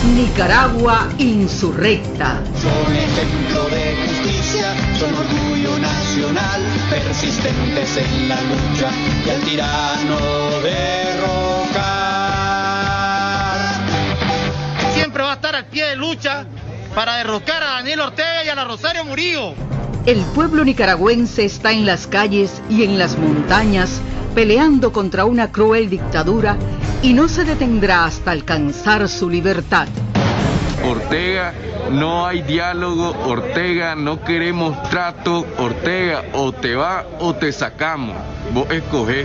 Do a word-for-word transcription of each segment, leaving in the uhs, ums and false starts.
Nicaragua insurrecta. Son ejemplo de justicia, son orgullo nacional, persistentes en la lucha y al tirano derrocar. Siempre va a estar al pie de lucha para derrocar a Daniel Ortega y a la Rosario Murillo. El pueblo nicaragüense está en las calles y en las montañas peleando contra una cruel dictadura y no se detendrá hasta alcanzar su libertad. Ortega, no hay diálogo, Ortega, no queremos trato, Ortega, o te va o te sacamos, vos escogés.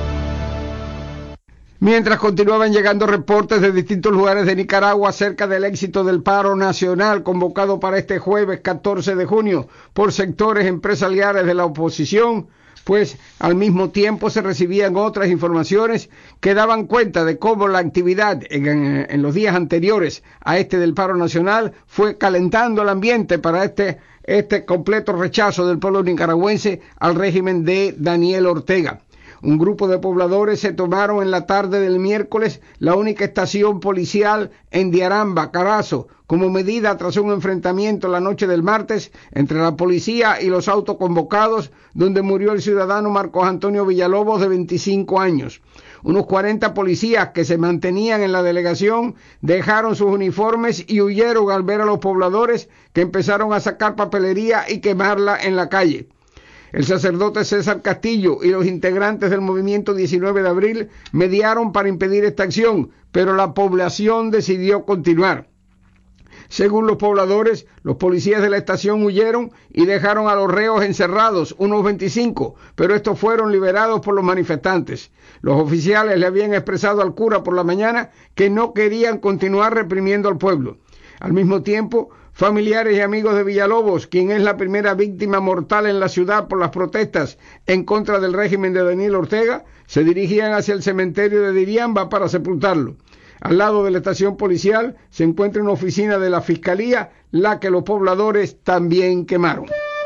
Mientras continuaban llegando reportes de distintos lugares de Nicaragua acerca del éxito del paro nacional convocado para este jueves catorce de junio por sectores empresariales de la oposición, pues al mismo tiempo se recibían otras informaciones que daban cuenta de cómo la actividad en, en los días anteriores a este del paro nacional fue calentando el ambiente para este, este completo rechazo del pueblo nicaragüense al régimen de Daniel Ortega. Un grupo de pobladores se tomaron en la tarde del miércoles la única estación policial en Diaramba, Carazo, como medida tras un enfrentamiento la noche del martes entre la policía y los autoconvocados, donde murió el ciudadano Marcos Antonio Villalobos, de veinticinco años. Unos cuarenta policías que se mantenían en la delegación dejaron sus uniformes y huyeron al ver a los pobladores, que empezaron a sacar papelería y quemarla en la calle. El sacerdote César Castillo y los integrantes del movimiento diecinueve de abril mediaron para impedir esta acción, pero la población decidió continuar. Según los pobladores, los policías de la estación huyeron y dejaron a los reos encerrados, unos veinticinco, pero estos fueron liberados por los manifestantes. Los oficiales le habían expresado al cura por la mañana que no querían continuar reprimiendo al pueblo. Al mismo tiempo, familiares y amigos de Villalobos, quien es la primera víctima mortal en la ciudad por las protestas en contra del régimen de Daniel Ortega, se dirigían hacia el cementerio de Diriamba para sepultarlo. Al lado de la estación policial se encuentra una oficina de la Fiscalía, la que los pobladores también quemaron.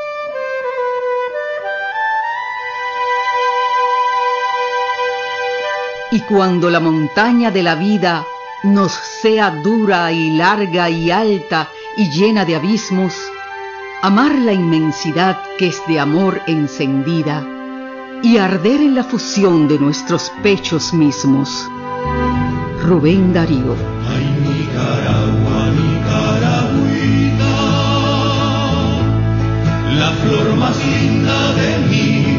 Y cuando la montaña de la vida nos sea dura y larga y alta y llena de abismos, amar la inmensidad que es de amor encendida y arder en la fusión de nuestros pechos mismos. Rubén Darío. Ay, Nicaragua, Nicaragüita, la flor más linda de mi